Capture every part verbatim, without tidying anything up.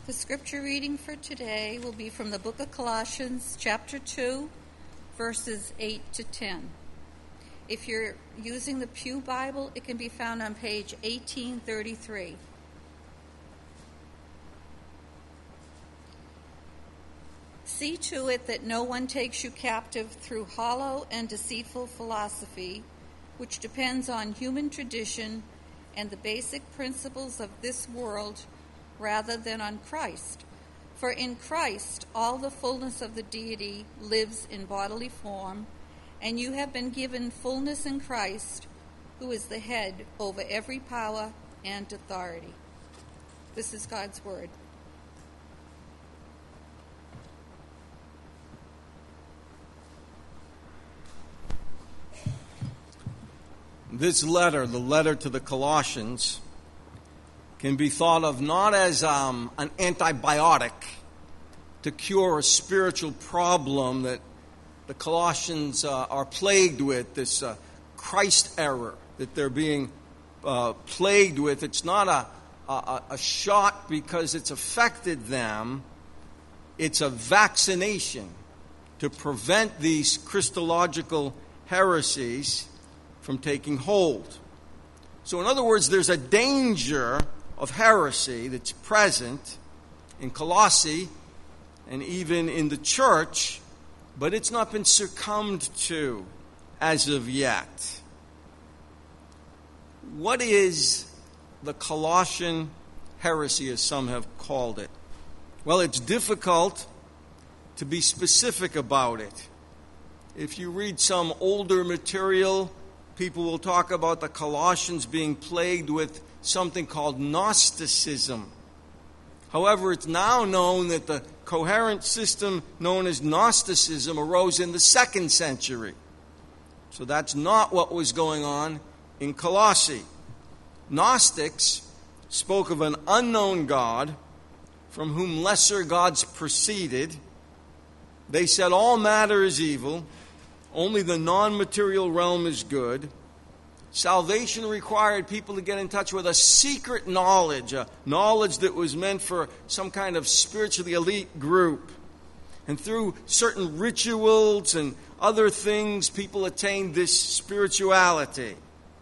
The scripture reading for today will be from the book of Colossians, chapter two, verses eight to ten. If you're using the Pew Bible, it can be found on page eighteen thirty-three. See to it that no one takes you captive through hollow and deceitful philosophy, which depends on human tradition and the basic principles of this world rather than on Christ. For in Christ all the fullness of the deity lives in bodily form, and you have been given fullness in Christ, who is the head over every power and authority. This is God's word. This letter, the letter to the Colossians, can be thought of not as um, an antibiotic to cure a spiritual problem that the Colossians uh, are plagued with, this uh, Christ error that they're being uh, plagued with. It's not a, a, a shot because it's affected them. It's a vaccination to prevent these Christological heresies from taking hold. So in other words, there's a danger of heresy that's present in Colossae and even in the church, but it's not been succumbed to as of yet. What is the Colossian heresy, as some have called it? Well, it's difficult to be specific about it. If you read some older material, people will talk about the Colossians being plagued with something called Gnosticism. However, it's now known that the coherent system known as Gnosticism arose in the second century. So that's not what was going on in Colossae. Gnostics spoke of an unknown God from whom lesser gods proceeded. They said all matter is evil, only the non-material realm is good. Salvation required people to get in touch with a secret knowledge, a knowledge that was meant for some kind of spiritually elite group. And through certain rituals and other things, people attained this spirituality.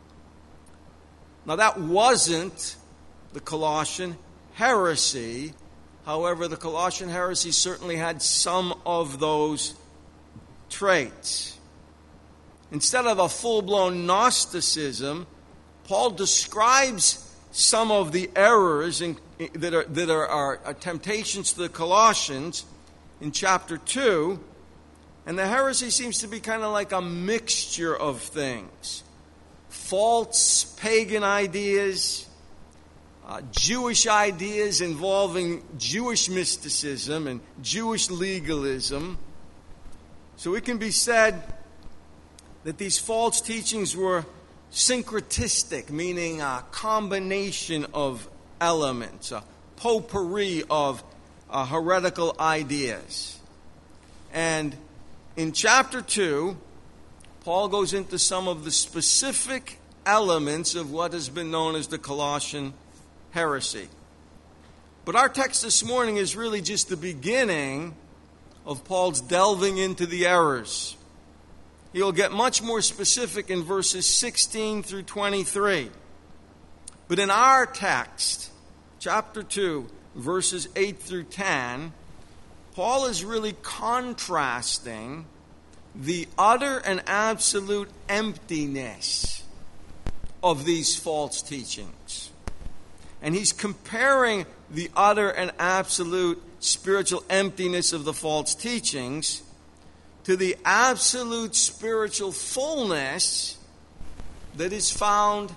Now, that wasn't the Colossian heresy. However, the Colossian heresy certainly had some of those traits. Instead of a full-blown Gnosticism, Paul describes some of the errors in, that, are, that are, are, are temptations to the Colossians in chapter two. And the heresy seems to be kind of like a mixture of things. False pagan ideas, uh, Jewish ideas involving Jewish mysticism and Jewish legalism. So it can be said that these false teachings were syncretistic, meaning a combination of elements, a potpourri of uh, heretical ideas. And in chapter two, Paul goes into some of the specific elements of what has been known as the Colossian heresy. But our text this morning is really just the beginning of Paul's delving into the errors. He'll get much more specific in verses sixteen through twenty-three. But in our text, chapter two, verses eight through ten, Paul is really contrasting the utter and absolute emptiness of these false teachings. And he's comparing the utter and absolute spiritual emptiness of the false teachings to the absolute spiritual fullness that is found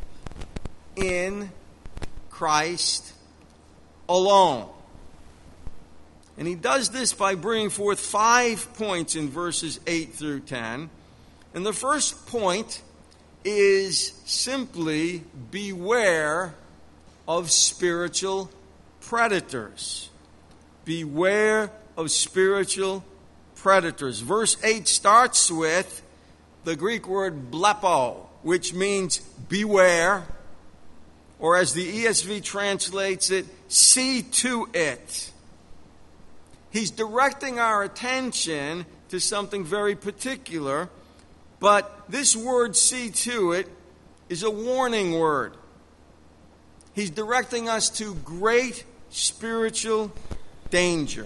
in Christ alone. And he does this by bringing forth five points in verses eight through ten. And the first point is simply beware of spiritual predators. Beware of spiritual predators. Verse eight starts with the Greek word blepo, which means beware. or as the E S V translates it, see to it. He's directing our attention to something very particular, but this word, see to it, is a warning word. He's directing us to great spiritual danger.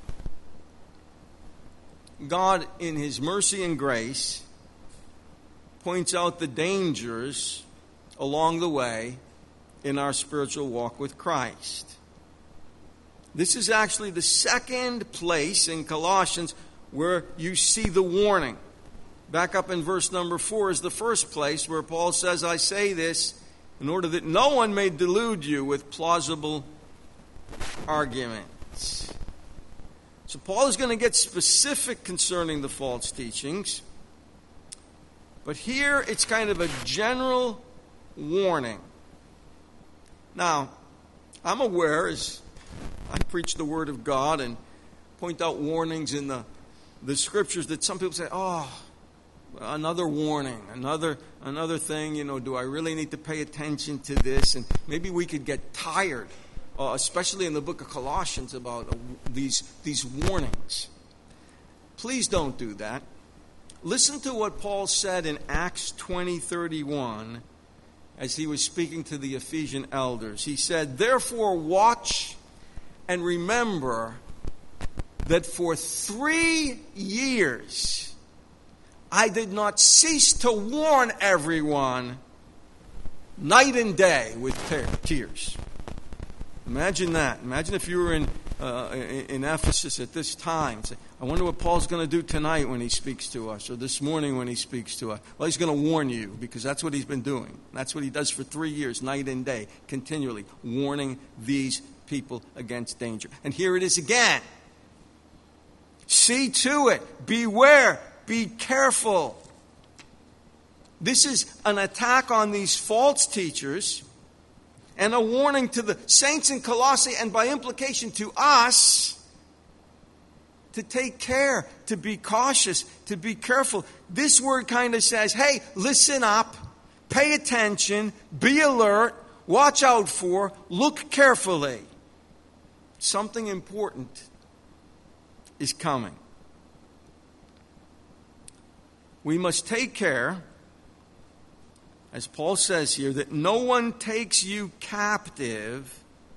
God, in His mercy and grace, points out the dangers along the way in our spiritual walk with Christ. This is actually the second place in Colossians where you see the warning. Back up in verse number four is the first place where Paul says, I say this in order that no one may delude you with plausible arguments. So Paul is going to get specific concerning the false teachings. But here it's kind of a general warning. Now, I'm aware as I preach the Word of God and point out warnings in the, the Scriptures that some people say, oh, another warning, another another thing, you know, do I really need to pay attention to this? And maybe we could get tired, uh, especially in the book of Colossians, about uh, these, these warnings. Please don't do that. Listen to what Paul said in Acts twenty thirty-one as he was speaking to the Ephesian elders. He said, therefore watch and remember that for three years I did not cease to warn everyone night and day with tears. Imagine that. Imagine if you were in uh, in Ephesus at this time. Say, I wonder what Paul's going to do tonight when he speaks to us, or this morning when he speaks to us. Well, he's going to warn you, because that's what he's been doing. That's what he does for three years, night and day, continually warning these people against danger. And here it is again. See to it. Beware. Be careful. This is an attack on these false teachers and a warning to the saints in Colossae, and by implication to us, to take care, to be cautious, to be careful. This word kind of says, hey, listen up, pay attention, be alert, watch out for, look carefully. Something important is coming. We must take care, as Paul says here, that no one takes you captive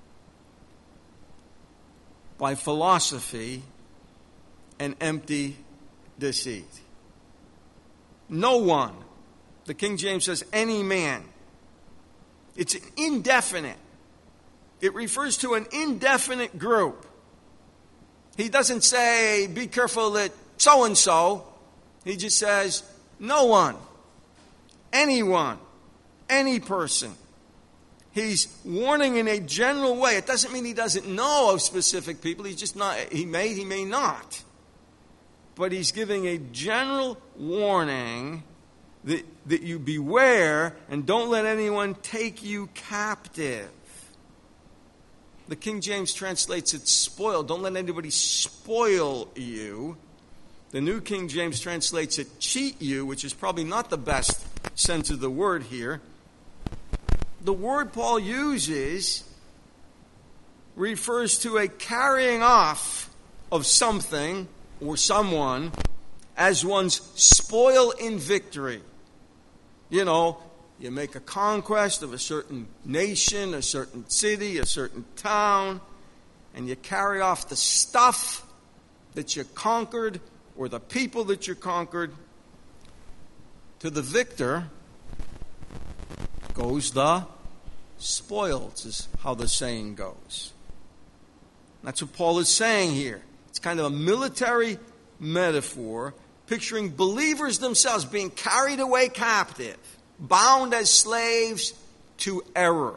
by philosophy and empty deceit. No one. The King James says any man. It's indefinite. It refers to an indefinite group. He doesn't say, be careful that so-and-so. He just says, no one, anyone, any person. He's warning in a general way. It doesn't mean he doesn't know of specific people. He's just not, he may, he may not. But he's giving a general warning that, that you beware and don't let anyone take you captive. The King James translates it spoil. Don't let anybody spoil you. The New King James translates it cheat you, which is probably not the best sense of the word here. The word Paul uses refers to a carrying off of something or someone as one's spoil in victory. You know, you make a conquest of a certain nation, a certain city, a certain town, and you carry off the stuff that you conquered or the people that you conquered. To the victor goes the spoils, is how the saying goes. That's what Paul is saying here. It's kind of a military metaphor, picturing believers themselves being carried away captive, bound as slaves to error.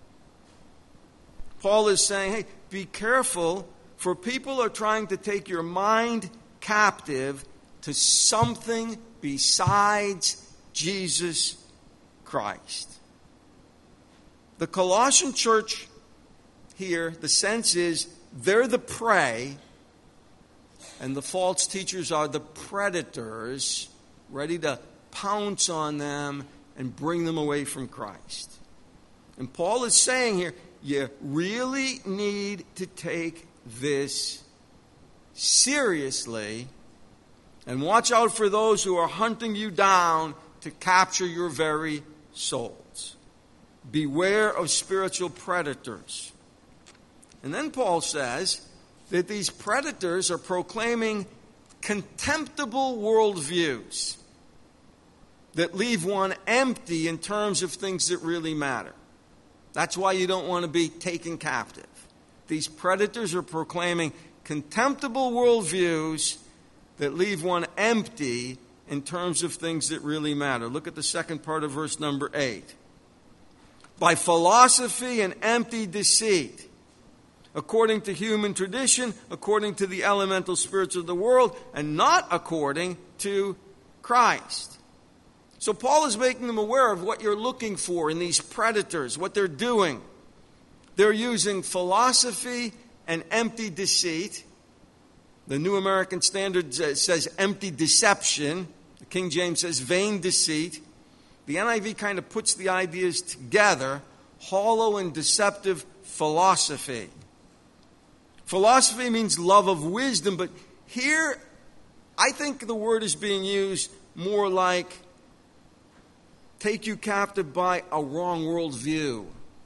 Paul is saying, hey, be careful, for people are trying to take your mind captive to something besides Jesus Christ. The Colossian church here, the sense is they're the prey and the false teachers are the predators ready to pounce on them and bring them away from Christ. And Paul is saying here, you really need to take this seriously and watch out for those who are hunting you down to capture your very souls. Beware of spiritual predators. And then Paul says that these predators are proclaiming contemptible worldviews that leave one empty in terms of things that really matter. That's why you don't want to be taken captive. These predators are proclaiming contemptible worldviews that leave one empty in terms of things that really matter. Look at the second part of verse number eight. By philosophy and empty deceit, according to human tradition, according to the elemental spirits of the world, and not according to Christ. So Paul is making them aware of what you're looking for in these predators, what they're doing. They're using philosophy and empty deceit. The New American Standard says empty deception. The King James says vain deceit. The N I V kind of puts the ideas together, hollow and deceptive philosophy. Philosophy means love of wisdom, but here I think the word is being used more like take you captive by a wrong worldview.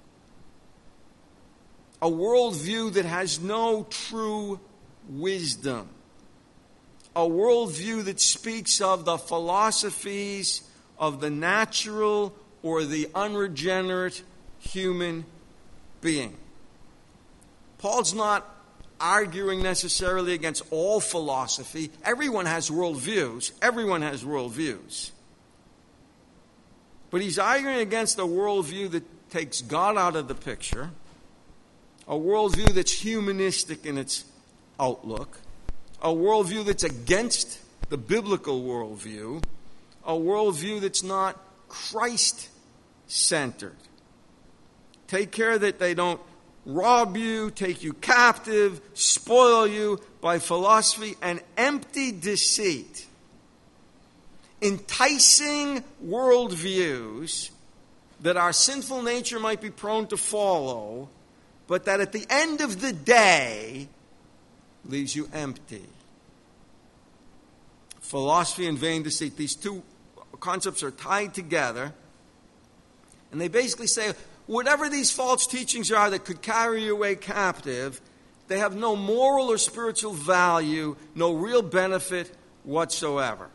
A worldview that has no true wisdom. A worldview that speaks of the philosophies of the natural or the unregenerate human being. Paul's not arguing necessarily against all philosophy. Everyone has worldviews. Everyone has worldviews. But he's arguing against a worldview that takes God out of the picture, a worldview that's humanistic in its outlook, a worldview that's against the biblical worldview, a worldview that's not Christ-centered. Take care that they don't rob you, take you captive, spoil you by philosophy and empty deceit. Enticing worldviews that our sinful nature might be prone to follow, but that at the end of the day leaves you empty. Philosophy and vain deceit. These two concepts are tied together. And they basically say, whatever these false teachings are that could carry you away captive, they have no moral or spiritual value, no real benefit whatsoever.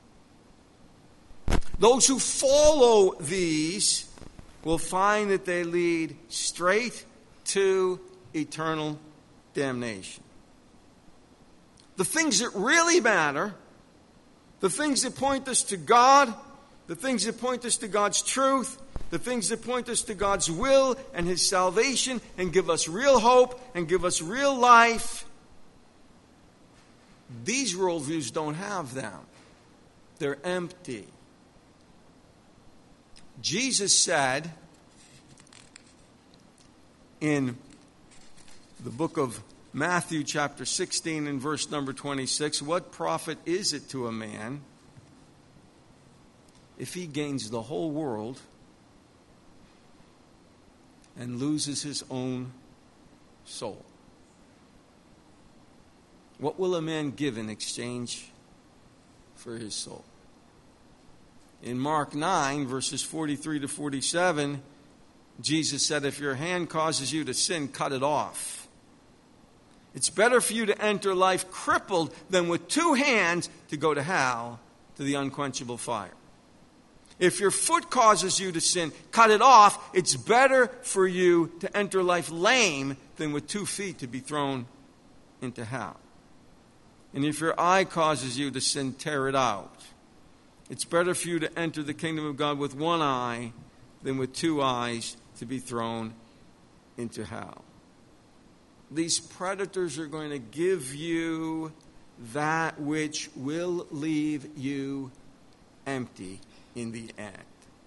Those who follow these will find that they lead straight to eternal damnation. The things that really matter, the things that point us to God, the things that point us to God's truth, the things that point us to God's will and His salvation and give us real hope and give us real life, these worldviews don't have them. They're empty. Jesus said in the book of Matthew chapter sixteen and verse number twenty-six, what profit is it to a man if he gains the whole world and loses his own soul? What will a man give in exchange for his soul? In Mark nine, verses forty-three to forty-seven, Jesus said, if your hand causes you to sin, cut it off. It's better for you to enter life crippled than with two hands to go to hell, to the unquenchable fire. If your foot causes you to sin, cut it off. It's better for you to enter life lame than with two feet to be thrown into hell. And if your eye causes you to sin, tear it out. It's better for you to enter the kingdom of God with one eye than with two eyes to be thrown into hell. These predators are going to give you that which will leave you empty in the end.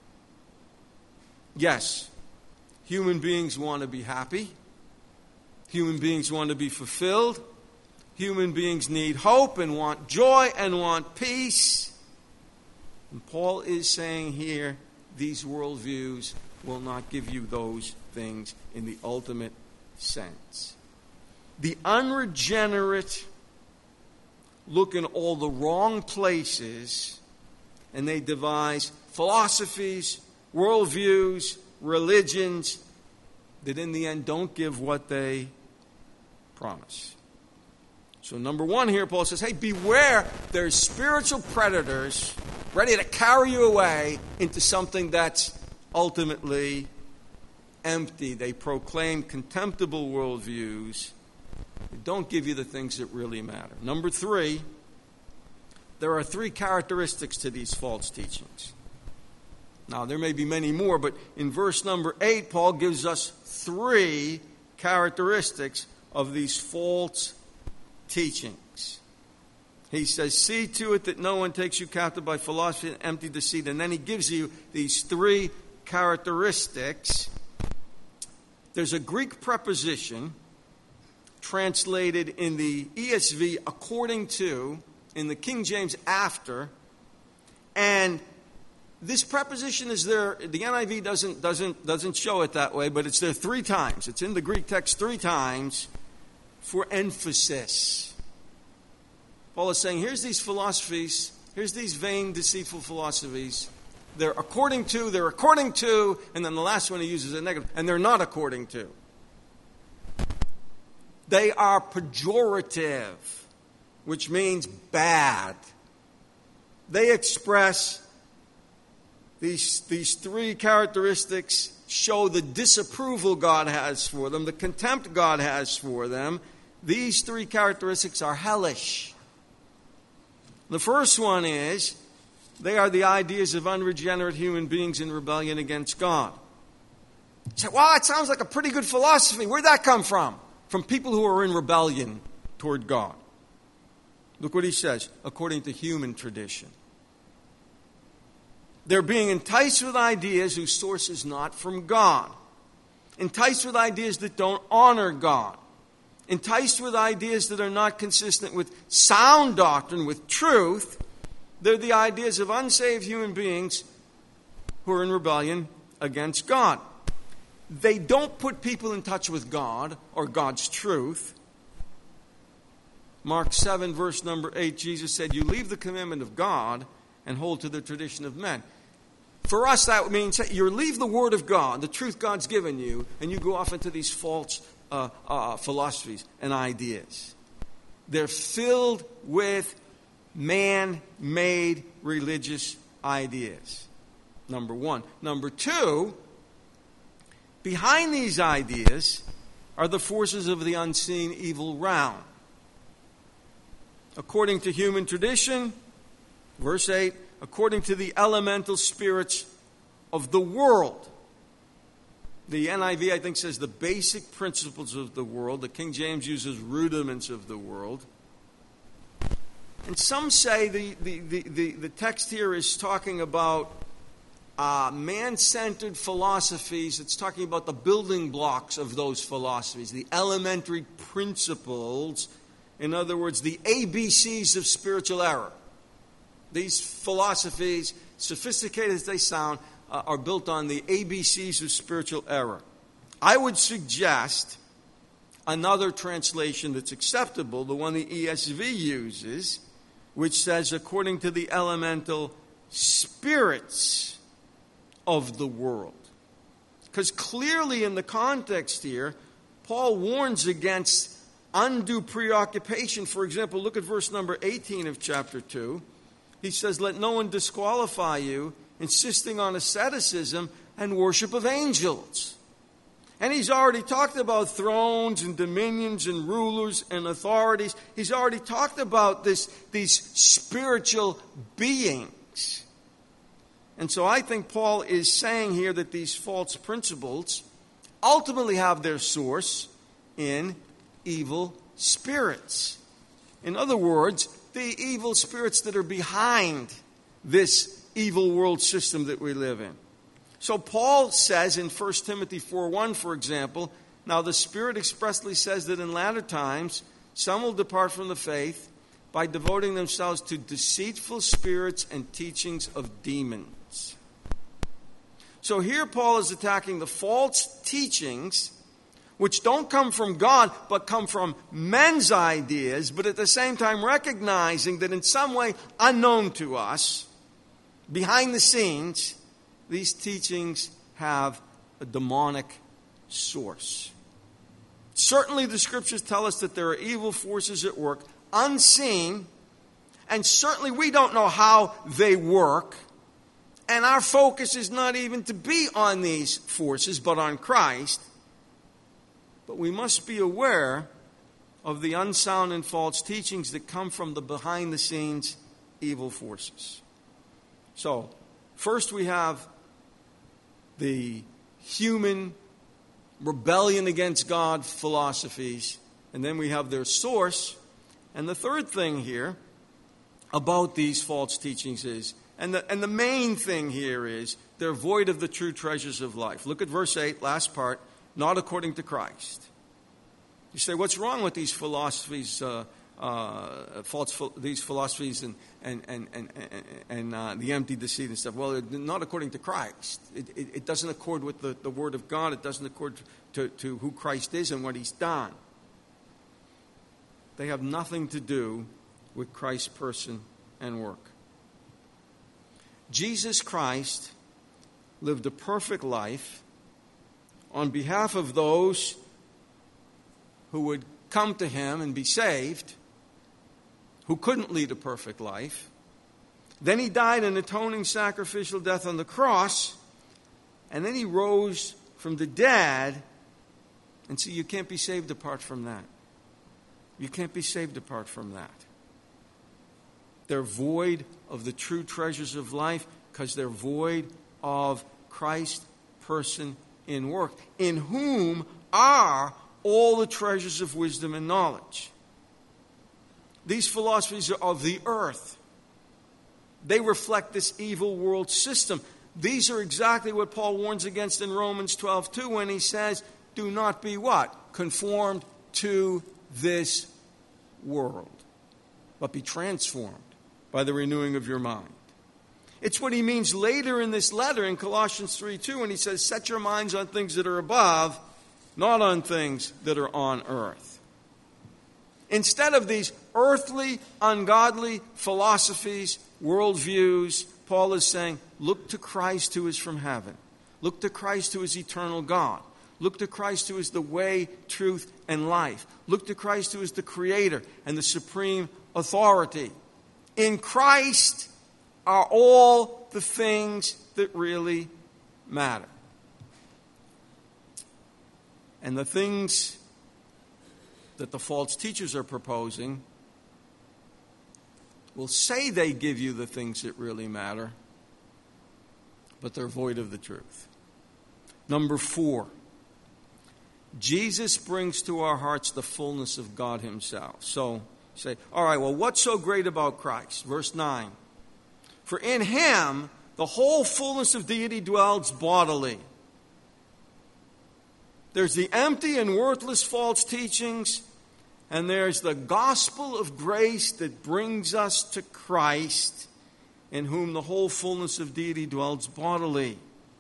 Yes, human beings want to be happy. Human beings want to be fulfilled. Human beings need hope and want joy and want peace. And Paul is saying here, these worldviews will not give you those things in the ultimate sense. The unregenerate look in all the wrong places, and they devise philosophies, worldviews, religions that in the end don't give what they promise. So number one here, Paul says, hey, beware, there's spiritual predators ready to carry you away into something that's ultimately empty. They proclaim contemptible worldviews. They don't give you the things that really matter. Number three, there are three characteristics to these false teachings. Now, there may be many more, but in verse number eight, Paul gives us three characteristics of these false teachings. He says, see to it that no one takes you captive by philosophy and empty deceit. And then he gives you these three characteristics. There's a Greek preposition translated in the E S V according to, in the King James after, and this preposition is there. The N I V doesn't doesn't doesn't show it that way, but it's there three times. It's in the Greek text three times for emphasis. Paul is saying, here's these philosophies, here's these vain, deceitful philosophies. They're according to, they're according to, and then the last one he uses a negative, and they're not according to. They are pejorative, which means bad. They express these, these three characteristics, show the disapproval God has for them, the contempt God has for them. These three characteristics are hellish. The first one is, they are the ideas of unregenerate human beings in rebellion against God. You say, well, it sounds like a pretty good philosophy. Where'd that come from? From people who are in rebellion toward God. Look what he says, according to human tradition. They're being enticed with ideas whose source is not from God. Enticed with ideas that don't honor God. Enticed with ideas that are not consistent with sound doctrine, with truth. They're the ideas of unsaved human beings who are in rebellion against God. They don't put people in touch with God or God's truth. Mark seven, verse number eight, Jesus said, you leave the commandment of God and hold to the tradition of men. For us, that means you leave the Word of God, the truth God's given you, and you go off into these false uh, uh, philosophies and ideas. They're filled with man-made religious ideas. Number one. Number two, behind these ideas are the forces of the unseen evil realm. According to human tradition, verse eight, according to the elemental spirits of the world. The N I V, I think, says the basic principles of the world. The King James uses rudiments of the world. And some say the, the, the, the, the text here is talking about uh, man-centered philosophies. It's talking about the building blocks of those philosophies, the elementary principles. In other words, the A B Cs of spiritual error. These philosophies, sophisticated as they sound, uh, are built on the A B Cs of spiritual error. I would suggest another translation that's acceptable, the one the E S V uses, which says, according to the elemental spirits of the world. Because clearly in the context here, Paul warns against undue preoccupation. For example, look at verse number eighteen of chapter two. He says, let no one disqualify you, insisting on asceticism and worship of angels. And he's already talked about thrones and dominions and rulers and authorities. He's already talked about this, these spiritual beings. And so I think Paul is saying here that these false principles ultimately have their source in evil spirits. In other words, the evil spirits that are behind this evil world system that we live in. So Paul says in First Timothy four one, for example, now the Spirit expressly says that in latter times some will depart from the faith by devoting themselves to deceitful spirits and teachings of demons. So here Paul is attacking the false teachings which don't come from God, but come from men's ideas, but at the same time recognizing that in some way unknown to us, behind the scenes, these teachings have a demonic source. Certainly the scriptures tell us that there are evil forces at work, unseen, and certainly we don't know how they work. And our focus is not even to be on these forces, but on Christ. But we must be aware of the unsound and false teachings that come from the behind-the-scenes evil forces. So, first we have the human rebellion against God philosophies, and then we have their source. And the third thing here about these false teachings is, and the, and the main thing here is, they're void of the true treasures of life. Look at verse eight, last part. Not according to Christ. You say, what's wrong with these philosophies, uh, uh, false these philosophies and and and and, and uh, the empty deceit and stuff? Well, not according to Christ. It, it, it doesn't accord with the, the Word of God. It doesn't accord to, to who Christ is and what He's done. They have nothing to do with Christ's person and work. Jesus Christ lived a perfect life on behalf of those who would come to Him and be saved, who couldn't lead a perfect life. Then He died an atoning sacrificial death on the cross, and then He rose from the dead. And so you can't be saved apart from that. You can't be saved apart from that. They're void of the true treasures of life because they're void of Christ's person in work, in whom are all the treasures of wisdom and knowledge. These philosophies are of the earth. They reflect this evil world system. These are exactly what Paul warns against in Romans twelve two when he says, do not be what? Conformed to this world, but be transformed by the renewing of your mind. It's what he means later in this letter in Colossians three two when he says, set your minds on things that are above, not on things that are on earth. Instead of these earthly, ungodly philosophies, worldviews, Paul is saying, look to Christ who is from heaven. Look to Christ who is eternal God. Look to Christ who is the way, truth, and life. Look to Christ who is the creator and the supreme authority. In Christ are all the things that really matter. And the things that the false teachers are proposing will say they give you the things that really matter, but they're void of the truth. Number four, Jesus brings to our hearts the fullness of God Himself. So, say, all right, well, what's so great about Christ? Verse nine. For in Him, the whole fullness of deity dwells bodily. There's the empty and worthless false teachings, and there's the gospel of grace that brings us to Christ, in whom the whole fullness of deity dwells bodily.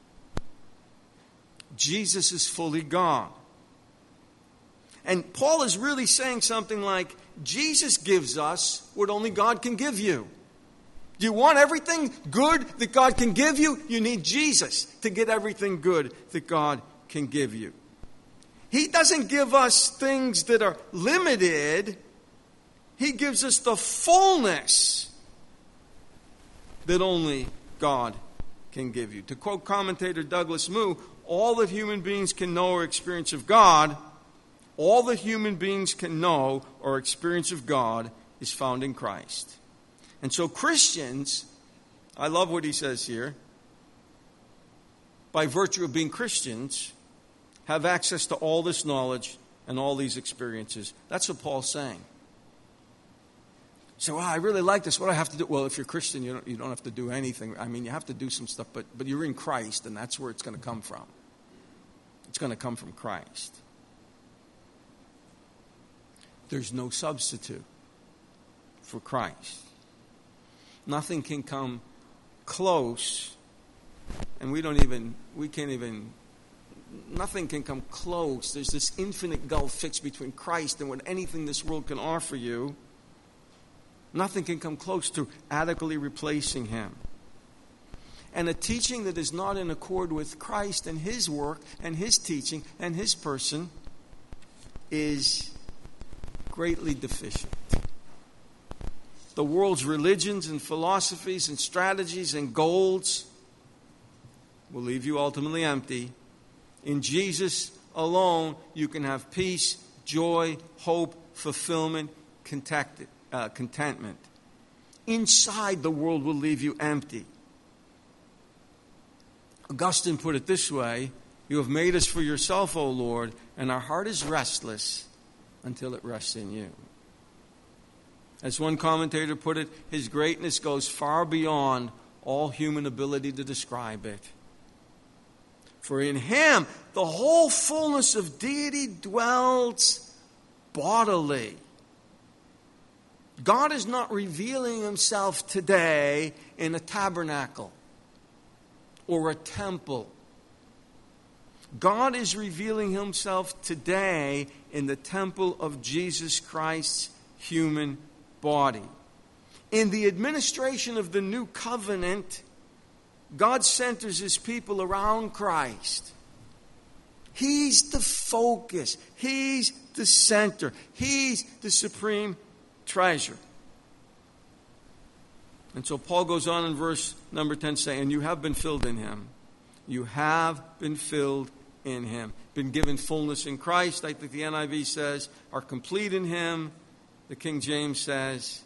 Jesus is fully God. And Paul is really saying something like, Jesus gives us what only God can give you. Do you want everything good that God can give you? You need Jesus to get everything good that God can give you. He doesn't give us things that are limited. He gives us the fullness that only God can give you. To quote commentator Douglas Moo, all that human beings can know or experience of God, all that human beings can know or experience of God is found in Christ. And so Christians, I love what he says here, by virtue of being Christians, have access to all this knowledge and all these experiences. That's what Paul's saying. So, well, I really like this. What do I have to do? Well, if you're Christian, you don't, you don't have to do anything. I mean, you have to do some stuff, but, but you're in Christ, and that's where it's going to come from. It's going to come from Christ. There's no substitute for Christ. Nothing can come close And we don't even, we can't even, nothing can come close. There's this infinite gulf fixed between Christ and what anything this world can offer you. Nothing can come close to adequately replacing him. And a teaching that is not in accord with Christ and his work and his teaching and his person is greatly deficient. The world's religions and philosophies and strategies and goals will leave you ultimately empty. In Jesus alone, you can have peace, joy, hope, fulfillment, uh, contentment. Inside, the world will leave you empty. Augustine put it this way: you have made us for yourself, O Lord, and our heart is restless until it rests in you. As one commentator put it, his greatness goes far beyond all human ability to describe it. For in him, the whole fullness of deity dwells bodily. God is not revealing himself today in a tabernacle or a temple. God is revealing himself today in the temple of Jesus Christ's human body. In the administration of the new covenant, God centers his people around Christ. He's the focus. He's the center. He's the supreme treasure. And so Paul goes on in verse number ten saying, and you have been filled in him. You have been filled in him. Been given fullness in Christ, I think the N I V says, are complete in him. The King James says,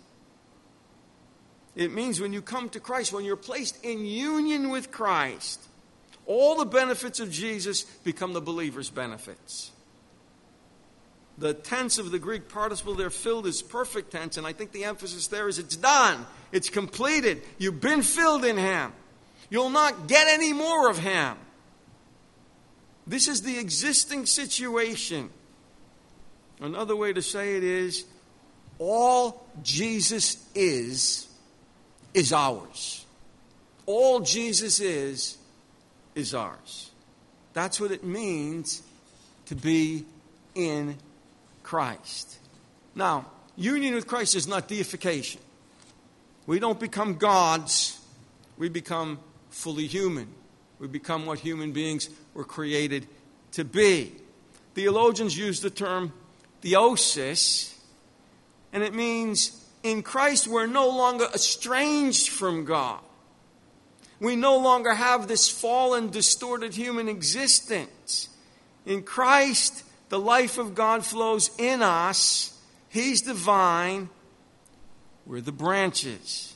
it means when you come to Christ, when you're placed in union with Christ, all the benefits of Jesus become the believer's benefits. The tense of the Greek participle there, filled, is perfect tense, and I think the emphasis there is it's done. It's completed. You've been filled in him. You'll not get any more of him. This is the existing situation. Another way to say it is, all Jesus is, is ours. All Jesus is, is ours. That's what it means to be in Christ. Now, union with Christ is not deification. We don't become gods. We become fully human. We become what human beings were created to be. Theologians use the term theosis, and it means in Christ we're no longer estranged from God. We no longer have this fallen, distorted human existence. In Christ, the life of God flows in us. He's the vine. We're the branches.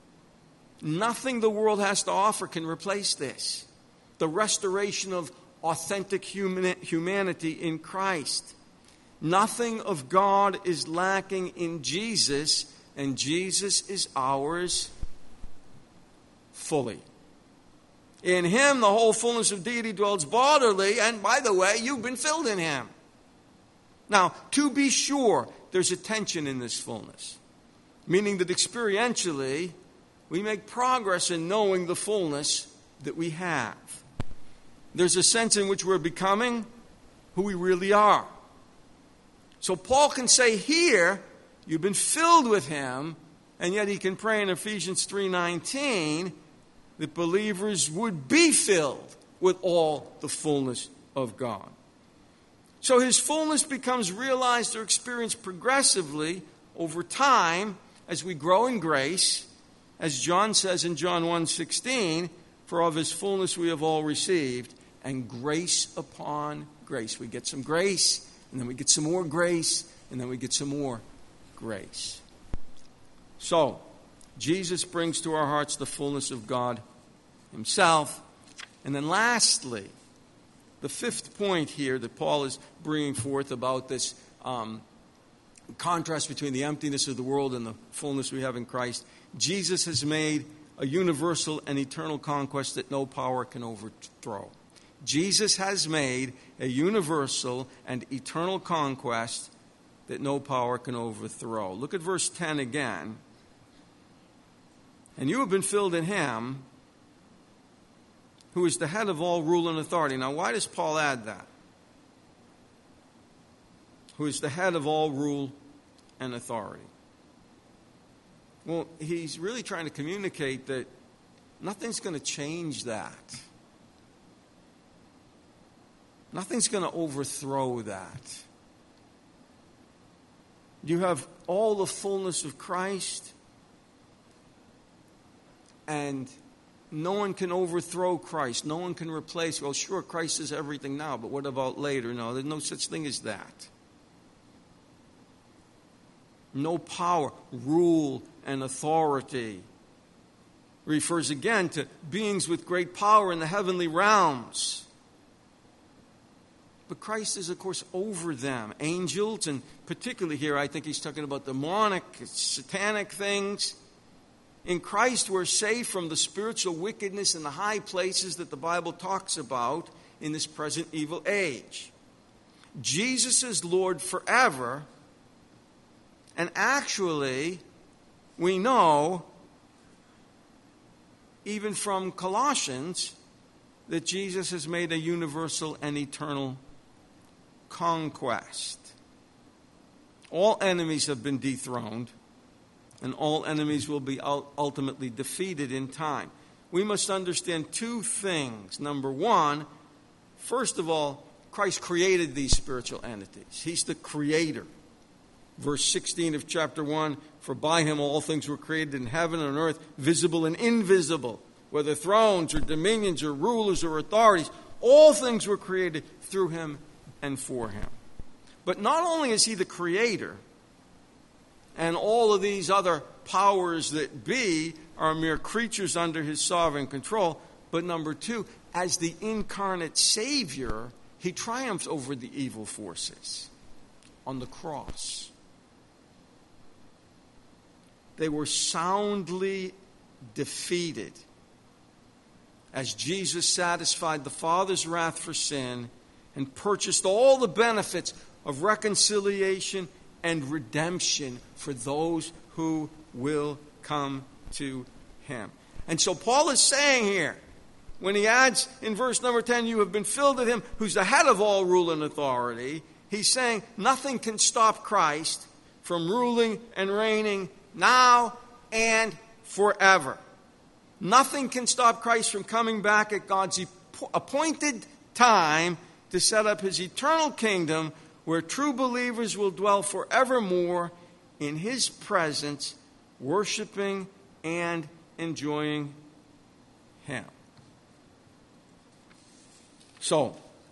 Nothing the world has to offer can replace this. The restoration of authentic human, humanity in Christ. Nothing of God is lacking in Jesus, and Jesus is ours fully. In him, the whole fullness of deity dwells bodily, and by the way, you've been filled in him. Now, to be sure, there's a tension in this fullness, meaning that experientially, we make progress in knowing the fullness that we have. There's a sense in which we're becoming who we really are. So Paul can say here, you've been filled with him, and yet he can pray in Ephesians three nineteen that believers would be filled with all the fullness of God. So his fullness becomes realized or experienced progressively over time as we grow in grace. As John says in John one sixteen, for of his fullness we have all received, and grace upon grace. We get some grace, and then we get some more grace, and then we get some more grace. So, Jesus brings to our hearts the fullness of God himself. And then lastly, the fifth point here that Paul is bringing forth about this um, contrast between the emptiness of the world and the fullness we have in Christ. Jesus has made a universal and eternal conquest that no power can overthrow. Jesus has made a universal and eternal conquest that no power can overthrow. Look at verse ten again. And you have been filled in him who is the head of all rule and authority. Now, why does Paul add that? Who is the head of all rule and authority? Well, he's really trying to communicate that nothing's going to change that. Nothing's going to overthrow that. You have all the fullness of Christ, and no one can overthrow Christ. No one can replace, well, sure, Christ is everything now, but what about later? No, there's no such thing as that. No power, rule, and authority refers again to beings with great power in the heavenly realms. But Christ is, of course, over them. Angels, and particularly here, I think he's talking about demonic, satanic things. In Christ, we're safe from the spiritual wickedness in the high places that the Bible talks about in this present evil age. Jesus is Lord forever. And actually, we know, even from Colossians, that Jesus has made a universal and eternal conquest. All enemies have been dethroned, and all enemies will be ultimately defeated in time. We must understand two things. Number one, first of all, Christ created these spiritual entities. He's the creator. Verse sixteen of chapter one, for by him all things were created in heaven and on earth, visible and invisible, whether thrones or dominions or rulers or authorities, all things were created through him and for him. But not only is he the creator, and all of these other powers that be are mere creatures under his sovereign control, but number two, as the incarnate Savior, he triumphs over the evil forces on the cross. They were soundly defeated as Jesus satisfied the Father's wrath for sin and purchased all the benefits of reconciliation and redemption for those who will come to him. And so Paul is saying here, when he adds in verse number ten, you have been filled with him who's the head of all rule and authority, he's saying nothing can stop Christ from ruling and reigning now and forever. Nothing can stop Christ from coming back at God's appointed time to set up his eternal kingdom where true believers will dwell forevermore in his presence, worshiping and enjoying him. So,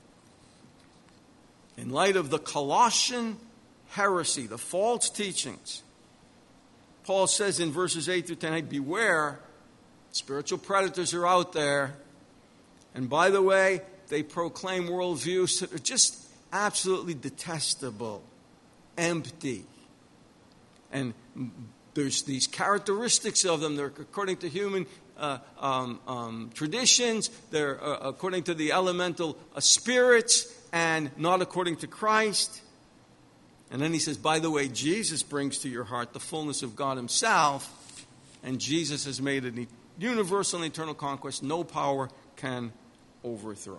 in light of the Colossian heresy, the false teachings, Paul says in verses eight through ten, hey, beware, spiritual predators are out there. And by the way, they proclaim worldviews that are just absolutely detestable, empty. And there's these characteristics of them. They're according to human uh, um, um, traditions. They're uh, according to the elemental uh, spirits and not according to Christ. And then he says, by the way, Jesus brings to your heart the fullness of God himself. And Jesus has made a universal and eternal conquest no power can overthrow.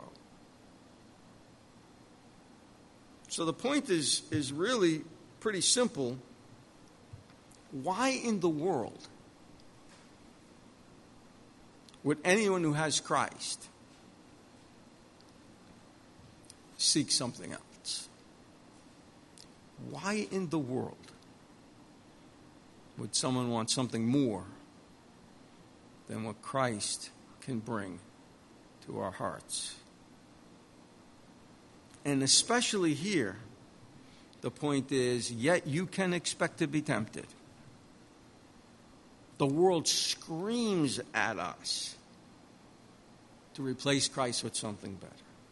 So the point is, is really pretty simple. Why in the world would anyone who has Christ seek something else? Why in the world would someone want something more than what Christ can bring to our hearts? And especially here, the point is, yet you can expect to be tempted. The world screams at us to replace Christ with something better.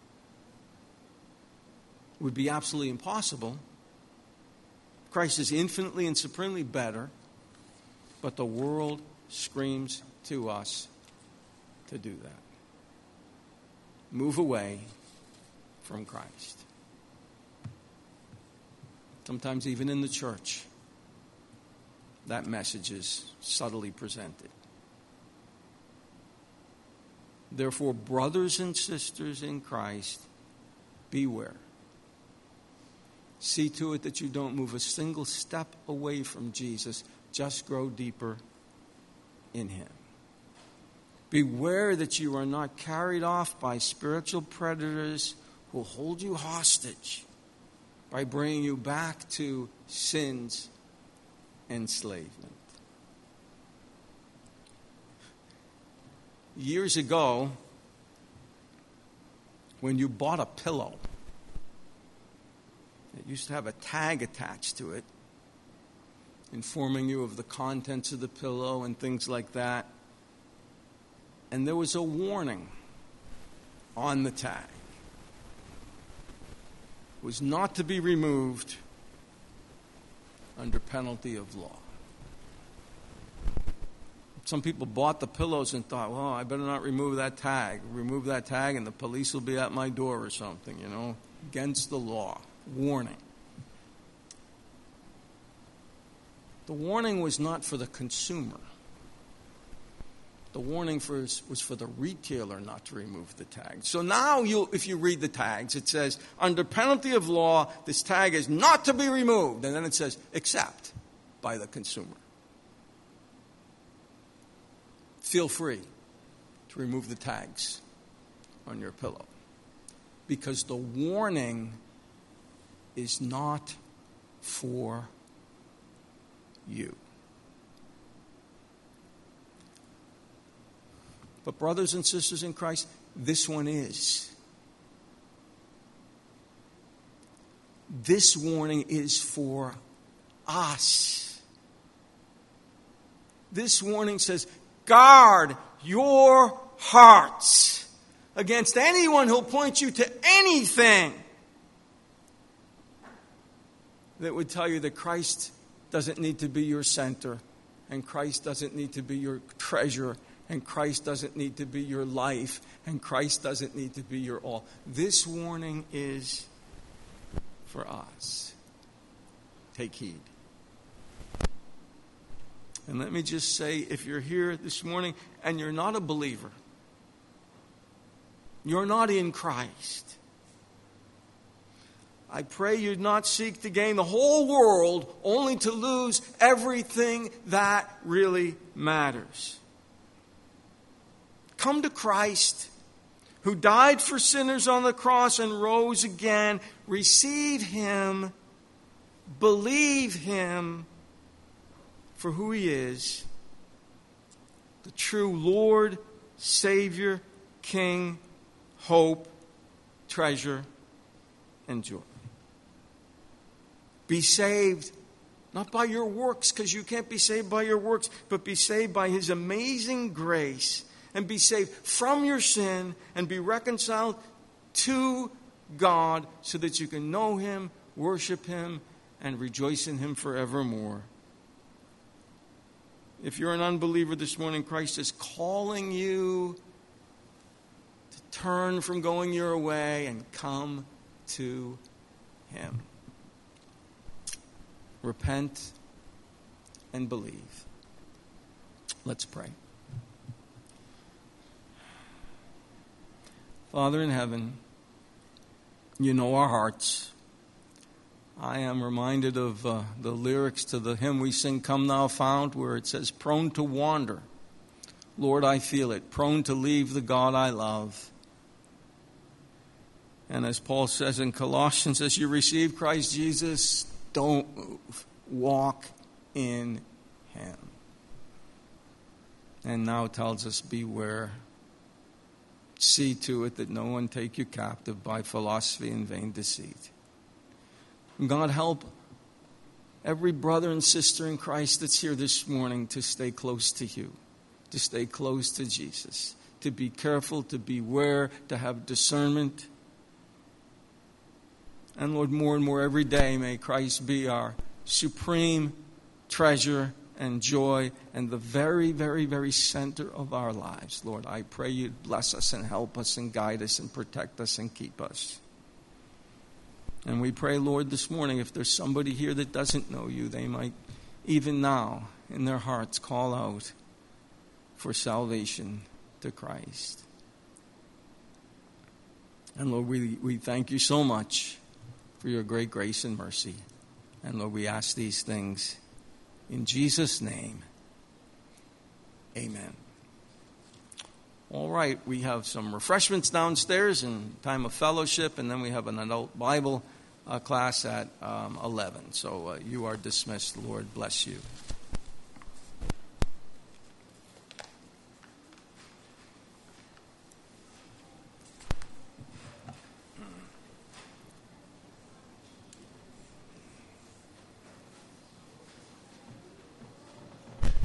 It would be absolutely impossible. Christ is infinitely and supremely better, but the world screams to us to do that. Move away from Christ. Sometimes even in the church, that message is subtly presented. Therefore, brothers and sisters in Christ, beware. See to it that you don't move a single step away from Jesus. Just grow deeper in him. Beware that you are not carried off by spiritual predators who hold you hostage by bringing you back to sin's enslavement. Years ago, when you bought a pillow, it used to have a tag attached to it, informing you of the contents of the pillow and things like that. And there was a warning on the tag. It was not to be removed under penalty of law. Some people bought the pillows and thought, well, I better not remove that tag. Remove that tag and the police will be at my door or something, you know, against the law. Warning. The warning was not for the consumer. The warning for, was for the retailer not to remove the tag. So now, you, if you read the tags, it says, under penalty of law, this tag is not to be removed. And then it says, except by the consumer. Feel free to remove the tags on your pillow. Because the warning is not for you. But brothers and sisters in Christ, this one is. This warning is for us. This warning says, guard your hearts against anyone who'll point you to anything that would tell you that Christ doesn't need to be your center, and Christ doesn't need to be your treasure, and Christ doesn't need to be your life, and Christ doesn't need to be your all. This warning is for us. Take heed. And let me just say, if you're here this morning and you're not a believer, you're not in Christ, I pray you'd not seek to gain the whole world only to lose everything that really matters. Come to Christ, who died for sinners on the cross and rose again. Receive him, believe him for who he is, the true Lord, Savior, King, hope, treasure, and joy. Be saved, not by your works, because you can't be saved by your works, but be saved by his amazing grace, and be saved from your sin, and be reconciled to God, so that you can know him, worship him, and rejoice in him forevermore. If you're an unbeliever this morning, Christ is calling you to turn from going your way and come to him. Repent and believe. Let's pray. Father in heaven, you know our hearts. I am reminded of uh, the lyrics to the hymn we sing, Come Thou Fount, where it says, prone to wander. Lord, I feel it. Prone to leave the God I love. And as Paul says in Colossians, as you receive Christ Jesus, don't move. Walk in him. And now tells us, beware. See to it that no one take you captive by philosophy and vain deceit. God, help every brother and sister in Christ that's here this morning to stay close to you, to stay close to Jesus, to be careful, to beware, to have discernment. And Lord, more and more every day, may Christ be our supreme treasure and joy and the very, very, very center of our lives. Lord, I pray you'd bless us and help us and guide us and protect us and keep us. And we pray, Lord, this morning, if there's somebody here that doesn't know you, they might, even now, in their hearts, call out for salvation to Christ. And Lord, we, we thank you so much for your great grace and mercy. And Lord, we ask these things in Jesus' name. Amen. All right, we have some refreshments downstairs and time of fellowship, and then we have an adult Bible uh, class at um, eleven. So uh, you are dismissed. Lord bless you.